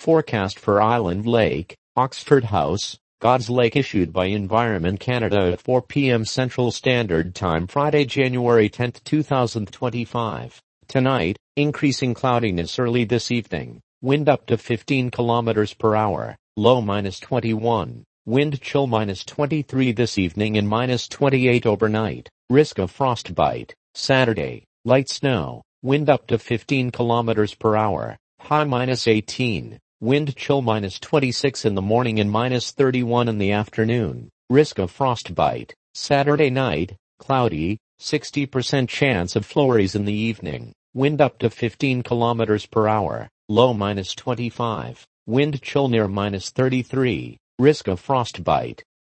Forecast for Island Lake, Oxford House, God's Lake issued by Environment Canada at 4 p.m. Central Standard Time Friday, January 10, 2025. Tonight, increasing cloudiness early this evening. Wind up to 15 kilometers per hour. Low -21. Wind chill -23 this evening and -28 overnight. Risk of frostbite. Saturday, light snow. Wind up to 15 kilometers per hour. High -18. Wind chill -26 in the morning and -31 in the afternoon. Risk of frostbite. Saturday night, cloudy, 60% chance of flurries in the evening. Wind up to 15 kilometers per hour. Low -25. Wind chill near -33. Risk of frostbite.